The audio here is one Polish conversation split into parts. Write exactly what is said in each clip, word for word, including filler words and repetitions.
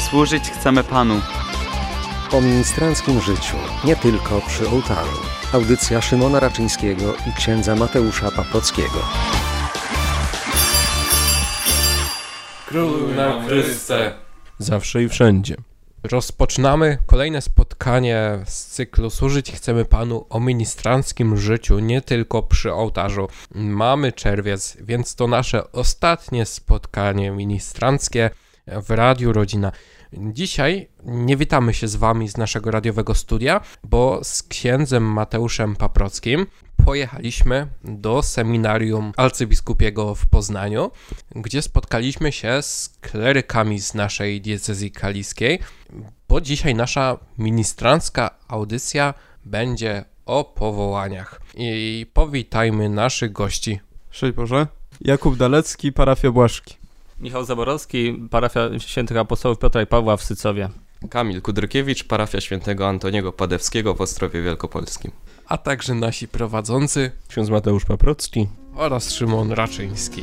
Służyć chcemy Panu. O ministranckim życiu, nie tylko przy ołtarzu. Audycja Szymona Raczyńskiego i księdza Mateusza Paprockiego. Króluj nam Chryste. Zawsze i wszędzie. Rozpoczynamy kolejne spotkanie z cyklu Służyć chcemy Panu o ministranckim życiu, nie tylko przy ołtarzu. Mamy czerwiec, więc to nasze ostatnie spotkanie ministranckie w Radiu Rodzina. Dzisiaj nie witamy się z Wami z naszego radiowego studia, bo z księdzem Mateuszem Paprockim pojechaliśmy do seminarium arcybiskupiego w Poznaniu, gdzie spotkaliśmy się z klerykami z naszej diecezji kaliskiej, bo dzisiaj nasza ministrancka audycja będzie o powołaniach. I powitajmy naszych gości. Szczęść Boże. Jakub Dalecki, parafia Błaszki. Michał Zaborowski, parafia świętych apostołów Piotra i Pawła w Sycowie. Kamil Kudrykiewicz, parafia świętego Antoniego Padewskiego w Ostrowie Wielkopolskim. A także nasi prowadzący Ksiądz Mateusz Paprocki oraz Szymon Raczyński.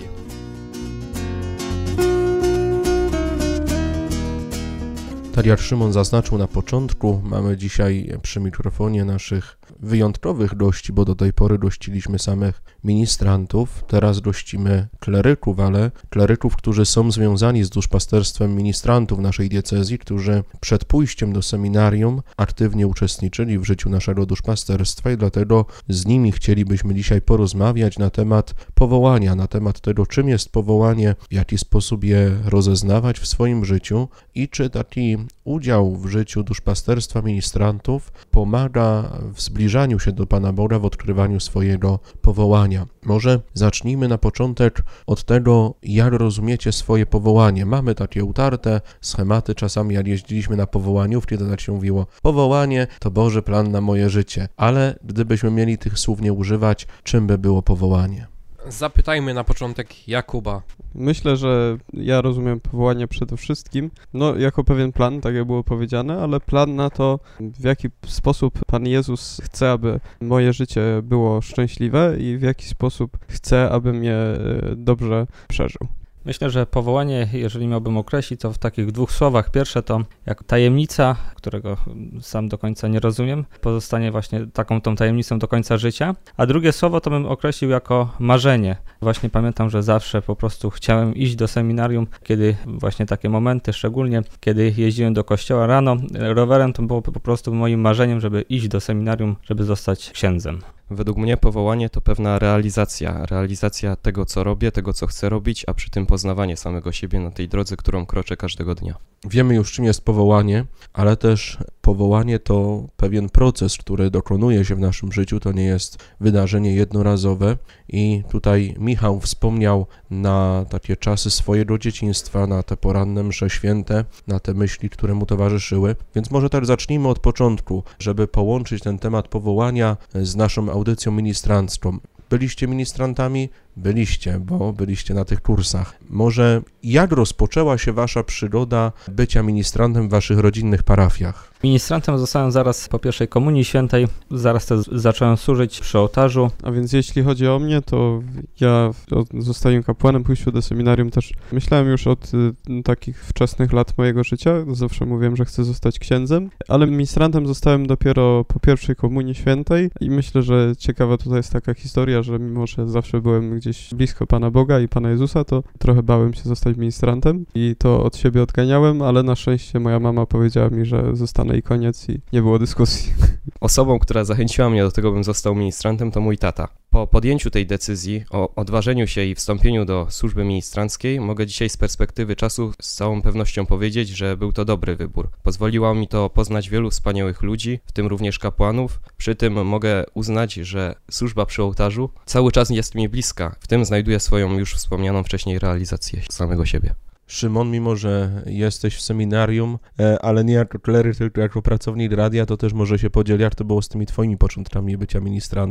Tak jak Szymon zaznaczył na początku, mamy dzisiaj przy mikrofonie naszych wyjątkowych gości, bo do tej pory gościliśmy samych ministrantów, teraz gościmy kleryków, ale kleryków, którzy są związani z duszpasterstwem ministrantów naszej diecezji, którzy przed pójściem do seminarium aktywnie uczestniczyli w życiu naszego duszpasterstwa i dlatego z nimi chcielibyśmy dzisiaj porozmawiać na temat powołania, na temat tego, czym jest powołanie, w jaki sposób je rozeznawać w swoim życiu i czy taki udział w życiu duszpasterstwa ministrantów pomaga w zbliżaniu się do Pana Boga, w odkrywaniu swojego powołania. Może zacznijmy na początek od tego, jak rozumiecie swoje powołanie. Mamy takie utarte schematy, czasami jak jeździliśmy na powołaniówki, to tak się mówiło, powołanie to Boży plan na moje życie, ale gdybyśmy mieli tych słów nie używać, czym by było powołanie? Zapytajmy na początek Jakuba. Myślę, że ja rozumiem powołanie przede wszystkim, no jako pewien plan, tak jak było powiedziane, ale plan na to, w jaki sposób Pan Jezus chce, aby moje życie było szczęśliwe i w jaki sposób chce, abym je dobrze przeżył. Myślę, że powołanie, jeżeli miałbym określić, to w takich dwóch słowach. Pierwsze to jak tajemnica, którego sam do końca nie rozumiem, pozostanie właśnie taką tą tajemnicą do końca życia. A drugie słowo to bym określił jako marzenie. Właśnie pamiętam, że zawsze po prostu chciałem iść do seminarium, kiedy właśnie takie momenty, szczególnie kiedy jeździłem do kościoła rano rowerem, to było po prostu moim marzeniem, żeby iść do seminarium, żeby zostać księdzem. Według mnie powołanie to pewna realizacja, realizacja tego, co robię, tego, co chcę robić, a przy tym poznawanie samego siebie na tej drodze, którą kroczę każdego dnia. Wiemy już, czym jest powołanie, ale też powołanie to pewien proces, który dokonuje się w naszym życiu, to nie jest wydarzenie jednorazowe i tutaj Michał wspomniał na takie czasy swojego dzieciństwa, na te poranne msze święte, na te myśli, które mu towarzyszyły, więc może tak zacznijmy od początku, żeby połączyć ten temat powołania z naszą audycją ministrancką. Byliście ministrantami? Byliście, bo byliście na tych kursach. Może jak rozpoczęła się wasza przygoda bycia ministrantem w waszych rodzinnych parafiach? Ministrantem zostałem zaraz po pierwszej komunii świętej, zaraz też zacząłem służyć przy ołtarzu. A więc jeśli chodzi o mnie, to ja od zostaniu kapłanem, pójściu do seminarium też myślałem już od y, takich wczesnych lat mojego życia. Zawsze mówiłem, że chcę zostać księdzem, ale ministrantem zostałem dopiero po pierwszej komunii świętej i myślę, że ciekawa tutaj jest taka historia, że mimo, że zawsze byłem gdzieś blisko Pana Boga i Pana Jezusa, to trochę bałem się zostać ministrantem i to od siebie odganiałem, ale na szczęście moja mama powiedziała mi, że zostanę i koniec i nie było dyskusji. Osobą, która zachęciła mnie do tego, bym został ministrantem, to mój tata. Po podjęciu tej decyzji o odważeniu się i wstąpieniu do służby ministranckiej mogę dzisiaj z perspektywy czasu z całą pewnością powiedzieć, że był to dobry wybór. Pozwoliło mi to poznać wielu wspaniałych ludzi, w tym również kapłanów. Przy tym mogę uznać, że służba przy ołtarzu cały czas jest mi bliska. W tym znajduję swoją już wspomnianą wcześniej realizację samego siebie. Szymon, mimo że jesteś w seminarium, ale nie jako kleryk, tylko jako pracownik radia, to też może się podziel, jak to było z tymi twoimi początkami bycia ministrantem?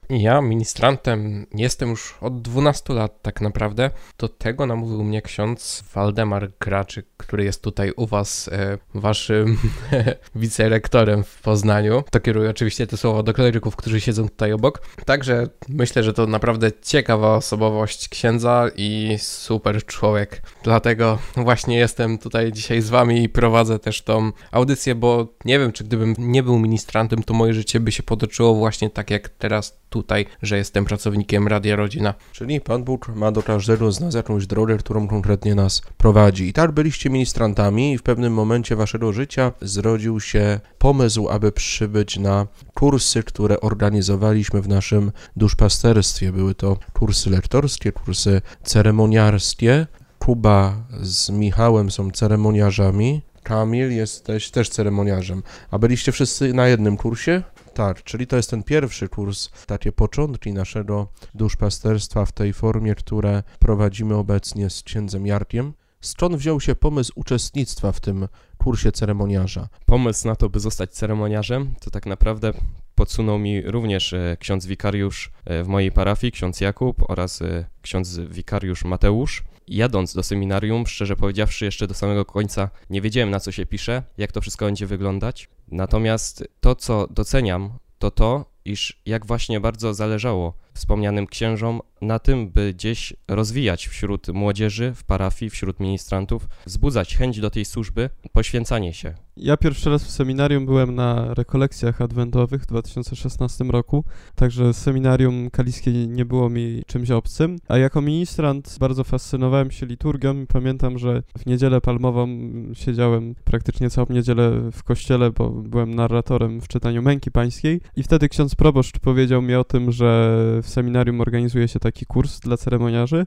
Ja ministrantem jestem już od dwunastu lat tak naprawdę. Do tego namówił mnie ksiądz Waldemar Graczyk, który jest tutaj u was, e, waszym wicerektorem w Poznaniu. To kieruję oczywiście te słowa do kleryków, którzy siedzą tutaj obok. Także myślę, że to naprawdę ciekawa osobowość księdza i super człowiek. Dlatego właśnie jestem tutaj dzisiaj z wami i prowadzę też tą audycję, bo nie wiem, czy gdybym nie był ministrantem, to moje życie by się potoczyło właśnie tak jak teraz tutaj, że jestem pracownikiem Radia Rodzina. Czyli Pan Bóg ma do każdego z nas jakąś drogę, którą konkretnie nas prowadzi. I tak byliście ministrantami i w pewnym momencie waszego życia zrodził się pomysł, aby przybyć na kursy, które organizowaliśmy w naszym duszpasterstwie. Były to kursy lektorskie, kursy ceremoniarskie. Kuba z Michałem są ceremoniarzami. Kamil, jesteś też ceremoniarzem. A byliście wszyscy na jednym kursie? Tak, czyli to jest ten pierwszy kurs, takie początki naszego duszpasterstwa w tej formie, które prowadzimy obecnie z księdzem Jarkiem. Skąd wziął się pomysł uczestnictwa w tym kursie ceremoniarza? Pomysł na to, by zostać ceremoniarzem, to tak naprawdę podsunął mi również e, ksiądz wikariusz e, w mojej parafii, ksiądz Jakub oraz e, ksiądz wikariusz Mateusz. Jadąc do seminarium, szczerze powiedziawszy, jeszcze do samego końca nie wiedziałem, na co się pisze, jak to wszystko będzie wyglądać. Natomiast to, co doceniam, to to, iż jak właśnie bardzo zależało wspomnianym księżom na tym, by gdzieś rozwijać wśród młodzieży, w parafii, wśród ministrantów, wzbudzać chęć do tej służby, poświęcanie się. Ja pierwszy raz w seminarium byłem na rekolekcjach adwentowych w dwa tysiące szesnastym roku, także seminarium kaliskie nie było mi czymś obcym, a jako ministrant bardzo fascynowałem się liturgią i pamiętam, że w Niedzielę Palmową siedziałem praktycznie całą niedzielę w kościele, bo byłem narratorem w czytaniu Męki Pańskiej i wtedy ksiądz proboszcz powiedział mi o tym, że w seminarium organizuje się taki kurs dla ceremoniarzy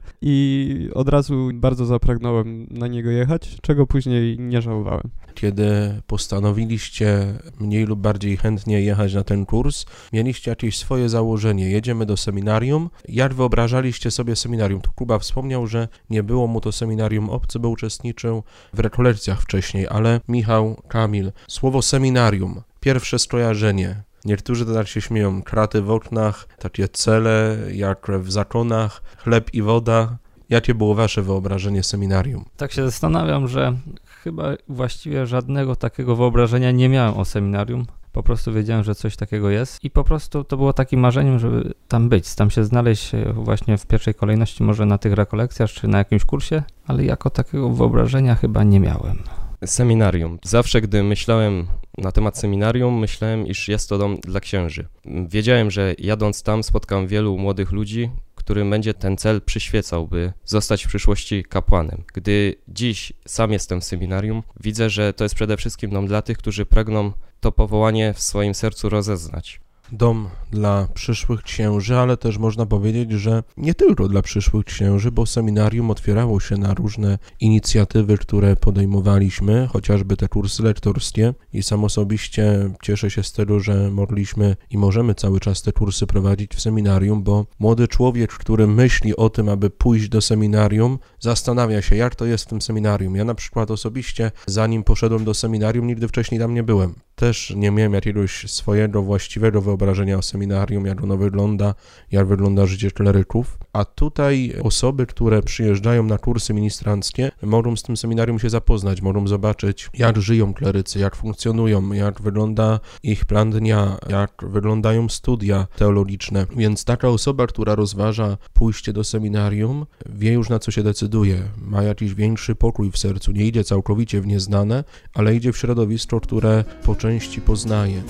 i od razu bardzo zapragnąłem na niego jechać, czego później nie żałowałem. Kiedy postanowiliście mniej lub bardziej chętnie jechać na ten kurs, mieliście jakieś swoje założenie, jedziemy do seminarium. Jak wyobrażaliście sobie seminarium? Tu Kuba wspomniał, że nie było mu to seminarium obce, bo uczestniczył w rekolekcjach wcześniej, ale Michał, Kamil, słowo seminarium, pierwsze skojarzenie. Niektórzy to tak się śmieją, kraty w oknach, takie cele jak w zakonach, chleb i woda. Jakie było wasze wyobrażenie seminarium? Tak się zastanawiam, że chyba właściwie żadnego takiego wyobrażenia nie miałem o seminarium. Po prostu wiedziałem, że coś takiego jest i po prostu to było takim marzeniem, żeby tam być, tam się znaleźć właśnie w pierwszej kolejności, może na tych rekolekcjach czy na jakimś kursie, ale jako takiego wyobrażenia chyba nie miałem. Seminarium. Zawsze, gdy myślałem na temat seminarium, myślałem, iż jest to dom dla księży. Wiedziałem, że jadąc tam spotkam wielu młodych ludzi, którym będzie ten cel przyświecał, by zostać w przyszłości kapłanem. Gdy dziś sam jestem w seminarium, widzę, że to jest przede wszystkim dom dla tych, którzy pragną to powołanie w swoim sercu rozeznać. Dom dla przyszłych księży, ale też można powiedzieć, że nie tylko dla przyszłych księży, bo seminarium otwierało się na różne inicjatywy, które podejmowaliśmy, chociażby te kursy lektorskie i sam osobiście cieszę się z tego, że mogliśmy i możemy cały czas te kursy prowadzić w seminarium, bo młody człowiek, który myśli o tym, aby pójść do seminarium, zastanawia się, jak to jest w tym seminarium. Ja na przykład osobiście, zanim poszedłem do seminarium, nigdy wcześniej tam nie byłem. Też nie miałem jakiegoś swojego właściwego wyobrażenia o seminarium, jak ono wygląda, jak wygląda życie kleryków, a tutaj osoby, które przyjeżdżają na kursy ministranckie, mogą z tym seminarium się zapoznać, mogą zobaczyć, jak żyją klerycy, jak funkcjonują, jak wygląda ich plan dnia, jak wyglądają studia teologiczne, więc taka osoba, która rozważa pójście do seminarium, wie już, na co się decyduje, ma jakiś większy pokój w sercu, nie idzie całkowicie w nieznane, ale idzie w środowisko, które po części poznaje.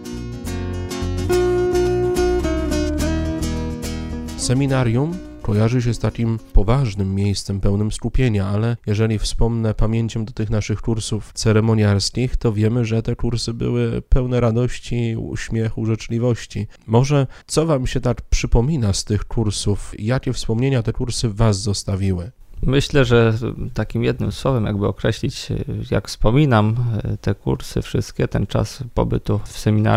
Seminarium kojarzy się z takim poważnym miejscem pełnym skupienia, ale jeżeli wspomnę pamięcią do tych naszych kursów ceremoniarskich, to wiemy, że te kursy były pełne radości, uśmiechu, życzliwości. Może co wam się tak przypomina z tych kursów? Jakie wspomnienia te kursy w was zostawiły? Myślę, że takim jednym słowem jakby określić, jak wspominam te kursy wszystkie, ten czas pobytu w seminarium,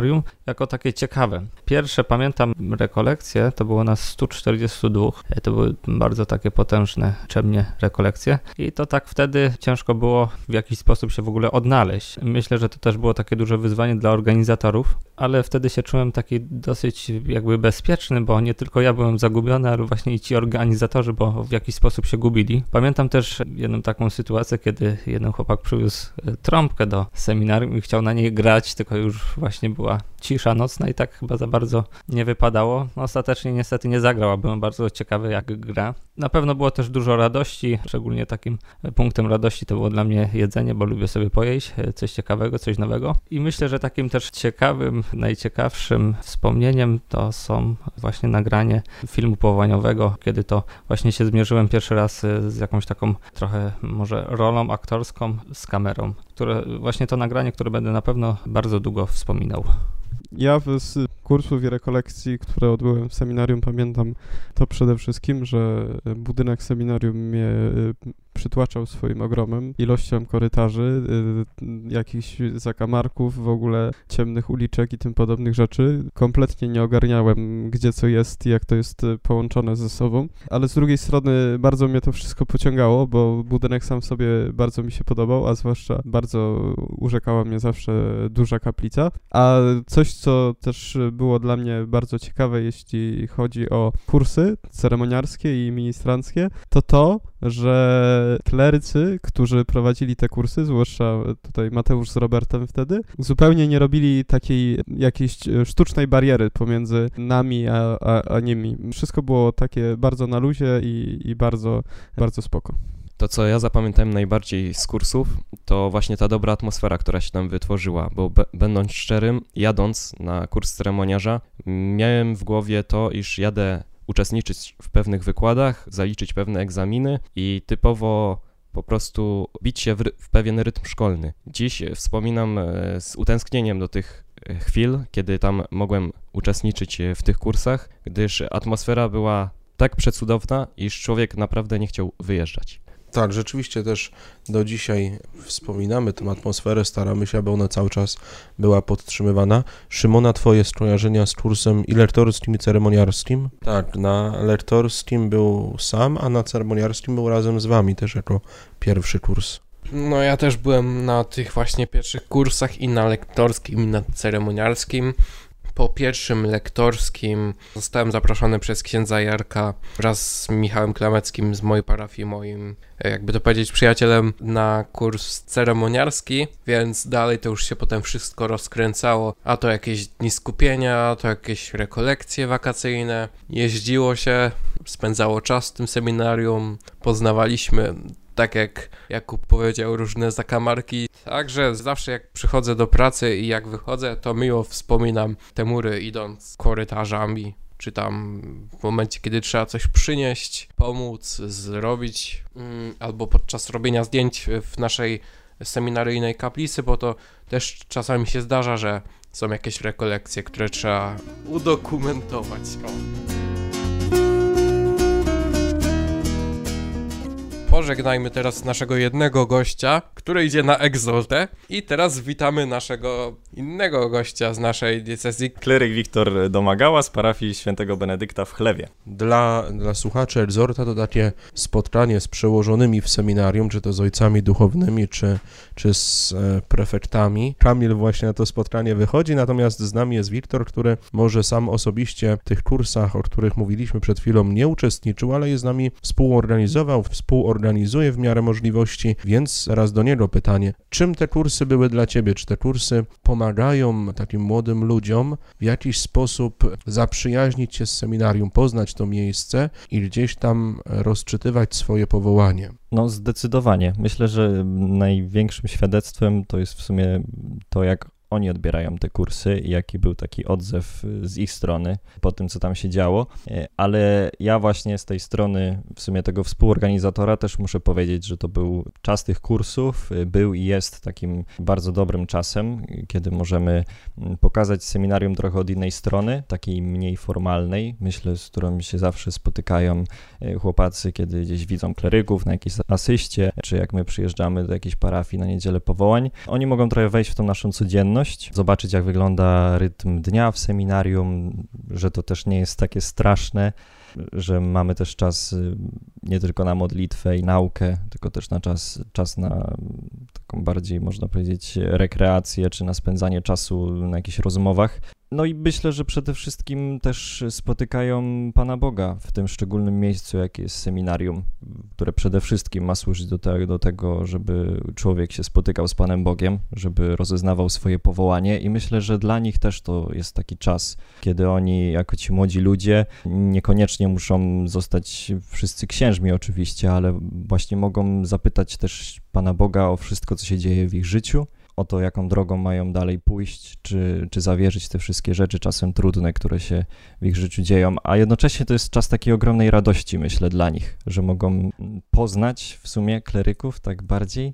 jako takie ciekawe. Pierwsze, pamiętam, rekolekcje, to było nas stu czterdziestu dwóch. To były bardzo takie potężne, czemnie rekolekcje i to tak wtedy ciężko było w jakiś sposób się w ogóle odnaleźć. Myślę, że to też było takie duże wyzwanie dla organizatorów, ale wtedy się czułem taki dosyć jakby bezpieczny, bo nie tylko ja byłem zagubiony, ale właśnie i ci organizatorzy, bo w jakiś sposób się gubili. Pamiętam też jedną taką sytuację, kiedy jeden chłopak przywiózł trąbkę do seminarium i chciał na niej grać, tylko już właśnie była cisza nocna i tak chyba za bardzo nie wypadało. No, ostatecznie niestety nie zagrał, a byłem bardzo ciekawy, jak gra. Na pewno było też dużo radości, szczególnie takim punktem radości to było dla mnie jedzenie, bo lubię sobie pojeść coś ciekawego, coś nowego. I myślę, że takim też ciekawym, najciekawszym wspomnieniem to są właśnie nagranie filmu powołaniowego, kiedy to właśnie się zmierzyłem pierwszy raz z jakąś taką trochę może rolą aktorską z kamerą, które właśnie to nagranie, które będę na pewno bardzo długo wspominał. Ja z kursów i rekolekcji, które odbyłem w seminarium, pamiętam to przede wszystkim, że budynek seminarium mnie przytłaczał swoim ogromem, ilością korytarzy, jakichś zakamarków, w ogóle ciemnych uliczek i tym podobnych rzeczy. Kompletnie nie ogarniałem, gdzie co jest i jak to jest połączone ze sobą, ale z drugiej strony bardzo mnie to wszystko pociągało, bo budynek sam sobie bardzo mi się podobał, a zwłaszcza bardzo urzekała mnie zawsze duża kaplica. A coś, co też było dla mnie bardzo ciekawe, jeśli chodzi o kursy ceremoniarskie i ministranckie, to to, że klerycy, którzy prowadzili te kursy, zwłaszcza tutaj Mateusz z Robertem wtedy, zupełnie nie robili takiej jakiejś sztucznej bariery pomiędzy nami a, a, a nimi. Wszystko było takie bardzo na luzie i, i bardzo, bardzo spoko. To, co ja zapamiętałem najbardziej z kursów, to właśnie ta dobra atmosfera, która się tam wytworzyła, bo be, będąc szczerym, jadąc na kurs ceremoniarza, miałem w głowie to, iż jadę uczestniczyć w pewnych wykładach, zaliczyć pewne egzaminy i typowo po prostu bić się w, ry- w pewien rytm szkolny. Dziś wspominam e, z utęsknieniem do tych chwil, kiedy tam mogłem uczestniczyć w tych kursach, gdyż atmosfera była tak przecudowna, iż człowiek naprawdę nie chciał wyjeżdżać. Tak, rzeczywiście też do dzisiaj wspominamy tę atmosferę, staramy się, aby ona cały czas była podtrzymywana. Szymona, twoje skojarzenia z kursem i lektorskim, i ceremoniarskim? Tak, na lektorskim był sam, a na ceremoniarskim był razem z wami też jako pierwszy kurs. No ja też byłem na tych właśnie pierwszych kursach i na lektorskim, i na ceremoniarskim. Po pierwszym lektorskim zostałem zaproszony przez księdza Jarka wraz z Michałem Klameckim z mojej parafii, moim, jakby to powiedzieć, przyjacielem, na kurs ceremoniarski, więc dalej to już się potem wszystko rozkręcało, a to jakieś dni skupienia, a to jakieś rekolekcje wakacyjne, jeździło się, spędzało czas w tym seminarium, poznawaliśmy, tak jak Jakub powiedział, różne zakamarki. Także zawsze jak przychodzę do pracy i jak wychodzę, to miło wspominam te mury, idąc korytarzami, czy tam w momencie, kiedy trzeba coś przynieść, pomóc, zrobić, mm, albo podczas robienia zdjęć w naszej seminaryjnej kaplicy, bo to też czasami się zdarza, że są jakieś rekolekcje, które trzeba udokumentować. O. Pożegnajmy teraz naszego jednego gościa, który idzie na egzotę, i teraz witamy naszego innego gościa z naszej diecezji. Kleryk Wiktor Domagała z parafii świętego Benedykta w Chlewie. Dla, dla słuchaczy egzorta to takie spotkanie z przełożonymi w seminarium, czy to z ojcami duchownymi, czy, czy z e, prefektami. Kamil właśnie na to spotkanie wychodzi, natomiast z nami jest Wiktor, który może sam osobiście w tych kursach, o których mówiliśmy przed chwilą, nie uczestniczył, ale jest z nami współorganizował, współorganizuje w miarę możliwości, więc zaraz do niego pytanie. Czym te kursy były dla ciebie? Czy te kursy pomagają takim młodym ludziom w jakiś sposób zaprzyjaźnić się z seminarium, poznać to miejsce i gdzieś tam rozczytywać swoje powołanie? No zdecydowanie. Myślę, że największym świadectwem to jest w sumie to, jak oni odbierają te kursy i jaki był taki odzew z ich strony po tym, co tam się działo, ale ja właśnie z tej strony w sumie tego współorganizatora też muszę powiedzieć, że to był czas tych kursów, był i jest takim bardzo dobrym czasem, kiedy możemy pokazać seminarium trochę od innej strony, takiej mniej formalnej, myślę, z którą się zawsze spotykają chłopacy, kiedy gdzieś widzą kleryków na jakiejś asyście, czy jak my przyjeżdżamy do jakiejś parafii na niedzielę powołań. Oni mogą trochę wejść w tą naszą codzienność, przyjemność zobaczyć, jak wygląda rytm dnia w seminarium, że to też nie jest takie straszne, że mamy też czas nie tylko na modlitwę i naukę, tylko też na czas, czas na taką bardziej, można powiedzieć, rekreację, czy na spędzanie czasu na jakichś rozmowach. No i myślę, że przede wszystkim też spotykają Pana Boga w tym szczególnym miejscu, jakie jest seminarium, które przede wszystkim ma służyć do, te, do tego, żeby człowiek się spotykał z Panem Bogiem, żeby rozeznawał swoje powołanie i myślę, że dla nich też to jest taki czas, kiedy oni jako ci młodzi ludzie niekoniecznie muszą zostać wszyscy księżmi oczywiście, ale właśnie mogą zapytać też Pana Boga o wszystko, co się dzieje w ich życiu, o to, jaką drogą mają dalej pójść, czy, czy zawierzyć te wszystkie rzeczy, czasem trudne, które się w ich życiu dzieją, a jednocześnie to jest czas takiej ogromnej radości, myślę, dla nich, że mogą poznać w sumie kleryków tak bardziej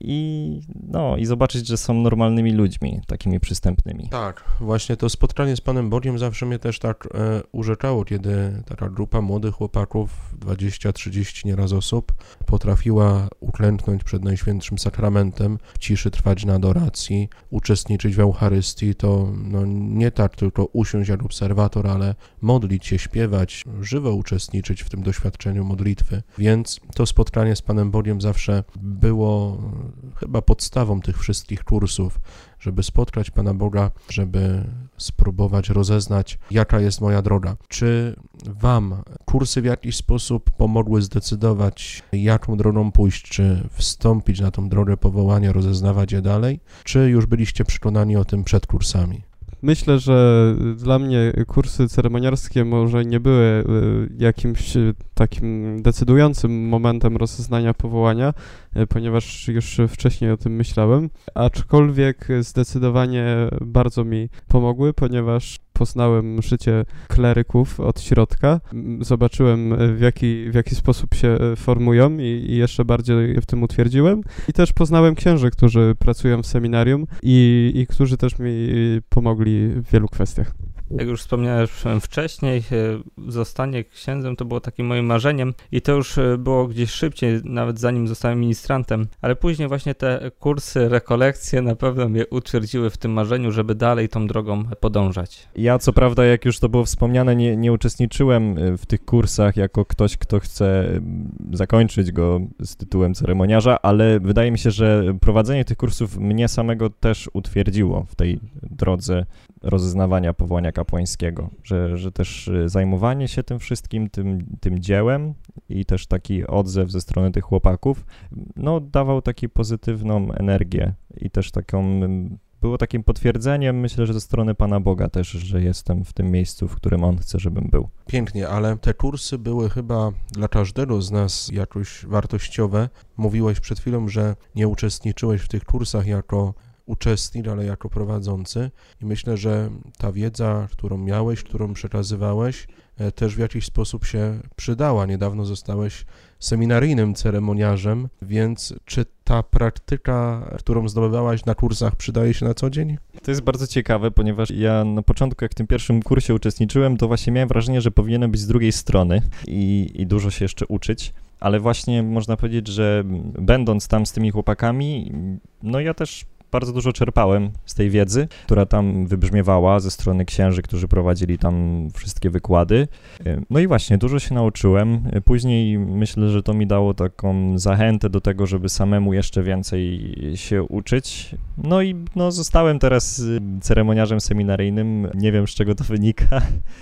i, no, i zobaczyć, że są normalnymi ludźmi, takimi przystępnymi. Tak, właśnie to spotkanie z Panem Bogiem zawsze mnie też tak e, urzeczało, kiedy taka grupa młodych chłopaków, dwadzieścia trzydzieści nieraz osób, potrafiła uklęknąć przed Najświętszym Sakramentem, w ciszy trwać na adoracji, uczestniczyć w Eucharystii, to no, nie tak tylko usiąść jak obserwator, ale modlić się, śpiewać, żywo uczestniczyć w tym doświadczeniu modlitwy. Więc to spotkanie z Panem Bogiem zawsze było chyba podstawą tych wszystkich kursów, żeby spotkać Pana Boga, żeby spróbować rozeznać, jaka jest moja droga. Czy Wam kursy w jakiś sposób pomogły zdecydować, jaką drogą pójść, czy wstąpić na tą drogę powołania, rozeznawać je dalej, czy już byliście przekonani o tym przed kursami? Myślę, że dla mnie kursy ceremoniarskie może nie były jakimś takim decydującym momentem rozeznania powołania, ponieważ już wcześniej o tym myślałem, aczkolwiek zdecydowanie bardzo mi pomogły, ponieważ poznałem życie kleryków od środka, zobaczyłem w jaki, w jaki sposób się formują i, i jeszcze bardziej w tym utwierdziłem. I też poznałem księży, którzy pracują w seminarium i, i którzy też mi pomogli w wielu kwestiach. Jak już wspomniałem wcześniej, zostanie księdzem to było takim moim marzeniem i to już było gdzieś szybciej, nawet zanim zostałem ministrantem, ale później właśnie te kursy, rekolekcje na pewno mnie utwierdziły w tym marzeniu, żeby dalej tą drogą podążać. Ja co prawda, jak już to było wspomniane, nie, nie uczestniczyłem w tych kursach jako ktoś, kto chce zakończyć go z tytułem ceremoniarza, ale wydaje mi się, że prowadzenie tych kursów mnie samego też utwierdziło w tej drodze rozeznawania powołania kapłańskiego, że, że też zajmowanie się tym wszystkim, tym, tym dziełem i też taki odzew ze strony tych chłopaków, no dawał taką pozytywną energię i też taką, było takim potwierdzeniem, myślę, że ze strony Pana Boga też, że jestem w tym miejscu, w którym On chce, żebym był. Pięknie, ale te kursy były chyba dla każdego z nas jakoś wartościowe. Mówiłeś przed chwilą, że nie uczestniczyłeś w tych kursach jako uczestnik, ale jako prowadzący i myślę, że ta wiedza, którą miałeś, którą przekazywałeś, też w jakiś sposób się przydała. Niedawno zostałeś seminaryjnym ceremoniarzem, więc czy ta praktyka, którą zdobywałaś na kursach, przydaje się na co dzień? To jest bardzo ciekawe, ponieważ ja na początku, jak w tym pierwszym kursie uczestniczyłem, to właśnie miałem wrażenie, że powinienem być z drugiej strony i, i dużo się jeszcze uczyć. Ale właśnie można powiedzieć, że będąc tam z tymi chłopakami, no ja też bardzo dużo czerpałem z tej wiedzy, która tam wybrzmiewała ze strony księży, którzy prowadzili tam wszystkie wykłady. No i właśnie, dużo się nauczyłem. Później myślę, że to mi dało taką zachętę do tego, żeby samemu jeszcze więcej się uczyć. No i no, zostałem teraz ceremoniarzem seminaryjnym. Nie wiem, z czego to wynika.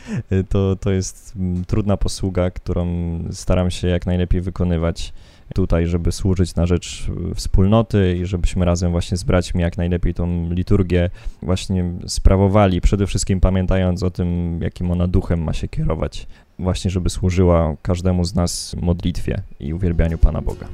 To, to jest trudna posługa, którą staram się jak najlepiej wykonywać tutaj, żeby służyć na rzecz wspólnoty i żebyśmy razem właśnie z braćmi jak najlepiej tą liturgię właśnie sprawowali, przede wszystkim pamiętając o tym, jakim ona duchem ma się kierować, właśnie żeby służyła każdemu z nas modlitwie i uwielbianiu Pana Boga.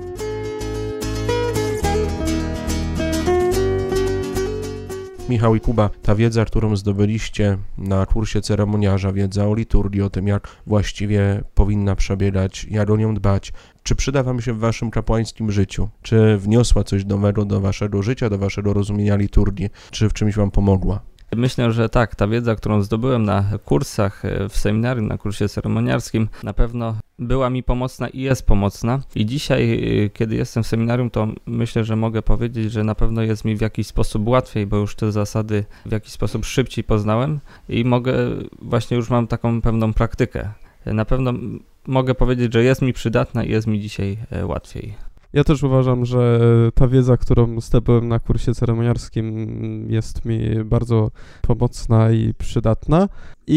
Michał i Kuba, ta wiedza, którą zdobyliście na kursie ceremoniarza, wiedza o liturgii, o tym, jak właściwie powinna przebiegać, jak o nią dbać, czy przyda wam się w waszym kapłańskim życiu? Czy wniosła coś nowego do waszego życia, do waszego rozumienia liturgii? Czy w czymś wam pomogła? Myślę, że tak, ta wiedza, którą zdobyłem na kursach w seminarium, na kursie ceremoniarskim, na pewno była mi pomocna i jest pomocna. I dzisiaj, kiedy jestem w seminarium, to myślę, że mogę powiedzieć, że na pewno jest mi w jakiś sposób łatwiej, bo już te zasady w jakiś sposób szybciej poznałem i mogę, właśnie już mam taką pewną praktykę. Na pewno mogę powiedzieć, że jest mi przydatna i jest mi dzisiaj łatwiej. Ja też uważam, że ta wiedza, którą zdobyłem na kursie ceremoniarskim, jest mi bardzo pomocna i przydatna.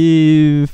I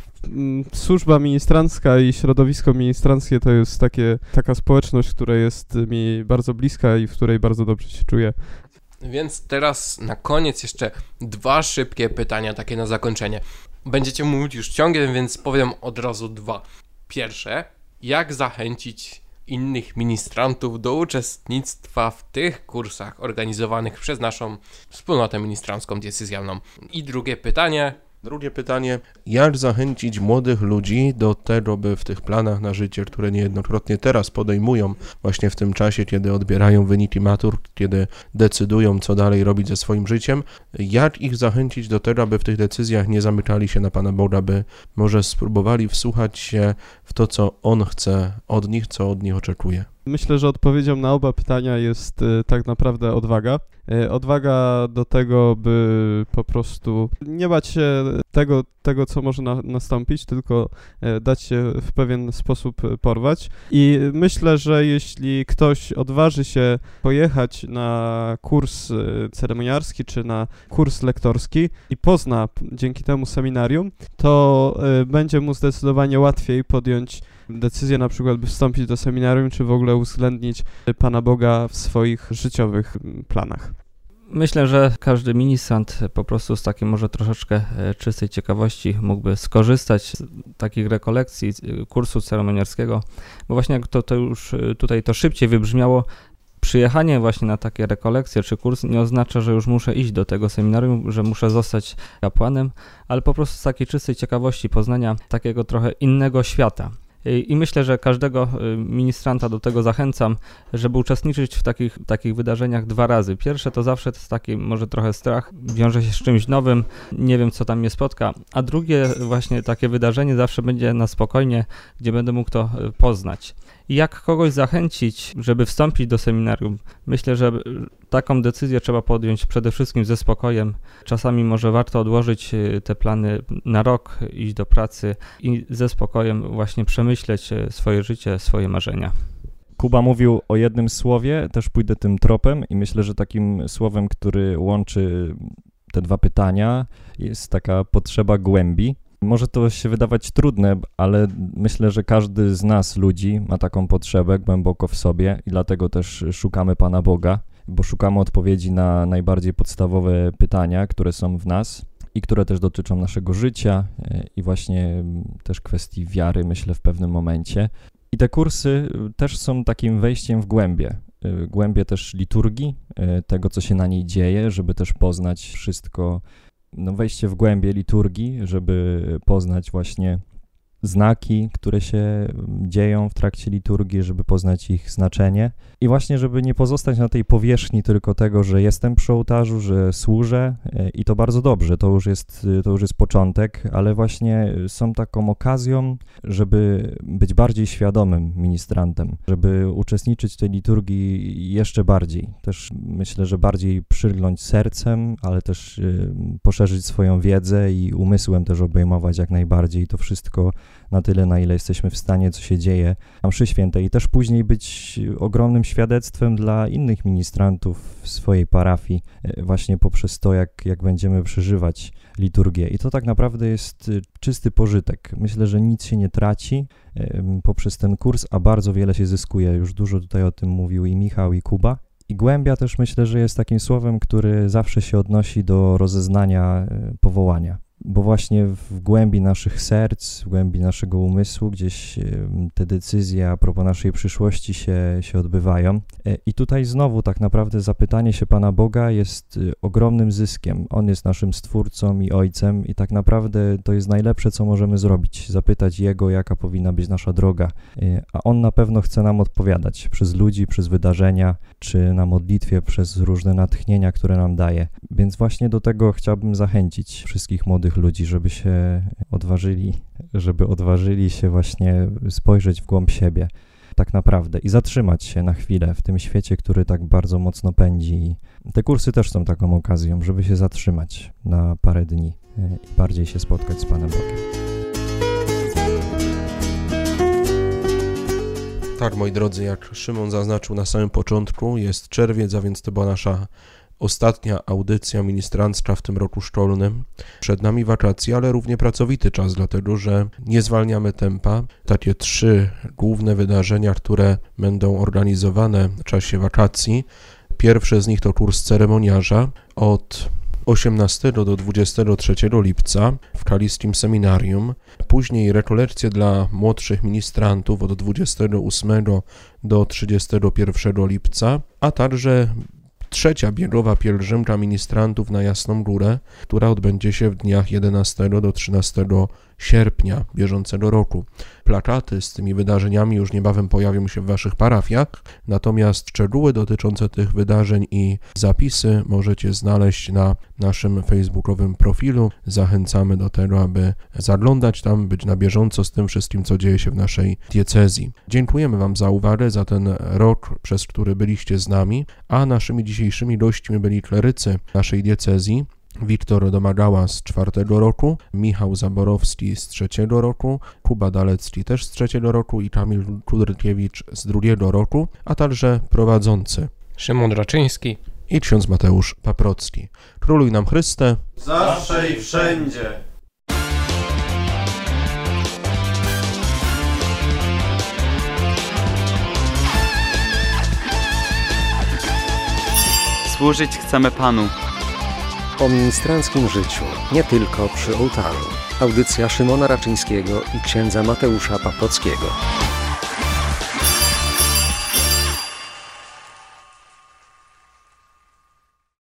służba ministrancka i środowisko ministranckie to jest takie, taka społeczność, która jest mi bardzo bliska i w której bardzo dobrze się czuję. Więc teraz na koniec jeszcze dwa szybkie pytania, takie na zakończenie. Będziecie mówić już ciągiem, więc powiem od razu dwa. Pierwsze, jak zachęcić innych ministrantów do uczestnictwa w tych kursach organizowanych przez naszą wspólnotę ministrancką diecezjalną? I drugie pytanie. Drugie pytanie, jak zachęcić młodych ludzi do tego, by w tych planach na życie, które niejednokrotnie teraz podejmują, właśnie w tym czasie, kiedy odbierają wyniki matur, kiedy decydują, co dalej robić ze swoim życiem, jak ich zachęcić do tego, aby w tych decyzjach nie zamykali się na Pana Boga, by może spróbowali wsłuchać się w to, co On chce od nich, co od nich oczekuje? Myślę, że odpowiedzią na oba pytania jest y, tak naprawdę odwaga. Y, odwaga do tego, by po prostu nie bać się tego, tego co może na, nastąpić, tylko y, dać się w pewien sposób porwać. I myślę, że jeśli ktoś odważy się pojechać na kurs y, ceremoniarski czy na kurs lektorski i pozna dzięki temu seminarium, to y, będzie mu zdecydowanie łatwiej podjąć decyzję na przykład, by wstąpić do seminarium, czy w ogóle uwzględnić Pana Boga w swoich życiowych planach. Myślę, że każdy ministrant po prostu z takiej może troszeczkę czystej ciekawości mógłby skorzystać z takich rekolekcji, kursu ceremoniarskiego, bo właśnie jak to, to już tutaj to szybciej wybrzmiało, przyjechanie właśnie na takie rekolekcje czy kurs nie oznacza, że już muszę iść do tego seminarium, że muszę zostać kapłanem, ale po prostu z takiej czystej ciekawości poznania takiego trochę innego świata. I myślę, że każdego ministranta do tego zachęcam, żeby uczestniczyć w takich, takich wydarzeniach dwa razy. Pierwsze to zawsze to jest taki może trochę strach, wiąże się z czymś nowym, nie wiem co tam mnie spotka, a drugie właśnie takie wydarzenie zawsze będzie na spokojnie, gdzie będę mógł to poznać. I jak kogoś zachęcić, żeby wstąpić do seminarium? Myślę, że taką decyzję trzeba podjąć przede wszystkim ze spokojem. Czasami może warto odłożyć te plany na rok, iść do pracy i ze spokojem właśnie przemyśleć swoje życie, swoje marzenia. Kuba mówił o jednym słowie, też pójdę tym tropem i myślę, że takim słowem, który łączy te dwa pytania, jest taka potrzeba głębi. Może to się wydawać trudne, ale myślę, że każdy z nas, ludzi, ma taką potrzebę głęboko w sobie i dlatego też szukamy Pana Boga, bo szukamy odpowiedzi na najbardziej podstawowe pytania, które są w nas i które też dotyczą naszego życia i właśnie też kwestii wiary, myślę, w pewnym momencie. I te kursy też są takim wejściem w głębie, głębie też liturgii, tego, co się na niej dzieje, żeby też poznać wszystko, no wejście w głębie liturgii, żeby poznać właśnie znaki, które się dzieją w trakcie liturgii, żeby poznać ich znaczenie i właśnie, żeby nie pozostać na tej powierzchni tylko tego, że jestem przy ołtarzu, że służę i to bardzo dobrze, to już jest, to już jest początek, ale właśnie są taką okazją, żeby być bardziej świadomym ministrantem, żeby uczestniczyć w tej liturgii jeszcze bardziej, też myślę, że bardziej przygląć sercem, ale też poszerzyć swoją wiedzę i umysłem też obejmować jak najbardziej to wszystko na tyle, na ile jesteśmy w stanie, co się dzieje na mszy świętej i też później być ogromnym świadectwem dla innych ministrantów w swojej parafii, właśnie poprzez to, jak, jak będziemy przeżywać liturgię. I to tak naprawdę jest czysty pożytek. Myślę, że nic się nie traci poprzez ten kurs, a bardzo wiele się zyskuje. Już dużo tutaj o tym mówił i Michał, i Kuba. I głębia też myślę, że jest takim słowem, który zawsze się odnosi do rozeznania powołania. Bo właśnie w głębi naszych serc, w głębi naszego umysłu gdzieś te decyzje a propos naszej przyszłości się, się odbywają. I tutaj znowu tak naprawdę zapytanie się Pana Boga jest ogromnym zyskiem. On jest naszym Stwórcą i Ojcem i tak naprawdę to jest najlepsze, co możemy zrobić. Zapytać Jego, jaka powinna być nasza droga. A On na pewno chce nam odpowiadać przez ludzi, przez wydarzenia, czy na modlitwie, przez różne natchnienia, które nam daje. Więc właśnie do tego chciałbym zachęcić wszystkich młodych ludzi, żeby się odważyli żeby odważyli się właśnie spojrzeć w głąb siebie tak naprawdę i zatrzymać się na chwilę w tym świecie, który tak bardzo mocno pędzi. Te kursy też są taką okazją, żeby się zatrzymać na parę dni i bardziej się spotkać z Panem Bogiem. Tak, moi drodzy, jak Szymon zaznaczył na samym początku, jest czerwiec, a więc to była nasza ostatnia audycja ministrancka w tym roku szkolnym. Przed nami wakacje, ale równie pracowity czas, dlatego że nie zwalniamy tempa. Takie trzy główne wydarzenia, które będą organizowane w czasie wakacji. Pierwsze z nich to kurs ceremoniarza od osiemnastego do dwudziestego trzeciego lipca w Kaliskim Seminarium. Później rekolekcje dla młodszych ministrantów od dwudziestego ósmego do trzydziestego pierwszego lipca, a także trzecia biegowa pielgrzymka ministrantów na Jasną Górę, która odbędzie się w dniach jedenastego do trzynastego sierpnia bieżącego roku. Plakaty z tymi wydarzeniami już niebawem pojawią się w waszych parafiach, natomiast szczegóły dotyczące tych wydarzeń i zapisy możecie znaleźć na naszym facebookowym profilu. Zachęcamy do tego, aby zaglądać tam, być na bieżąco z tym wszystkim, co dzieje się w naszej diecezji. Dziękujemy wam za uwagę, za ten rok, przez który byliście z nami, a naszymi dzisiejszymi gośćmi byli klerycy naszej diecezji, Wiktor Domagała z czwartego roku, Michał Zaborowski z trzeciego roku, Kuba Dalecki też z trzeciego roku i Kamil Kudrykiewicz z drugiego roku, a także prowadzący Szymon Raczyński i ksiądz Mateusz Paprocki. Króluj nam Chryste, zawsze i wszędzie. Służyć chcemy Panu. O ministranckim życiu, nie tylko przy ołtarzu. Audycja Szymona Raczyńskiego i księdza Mateusza Paprockiego.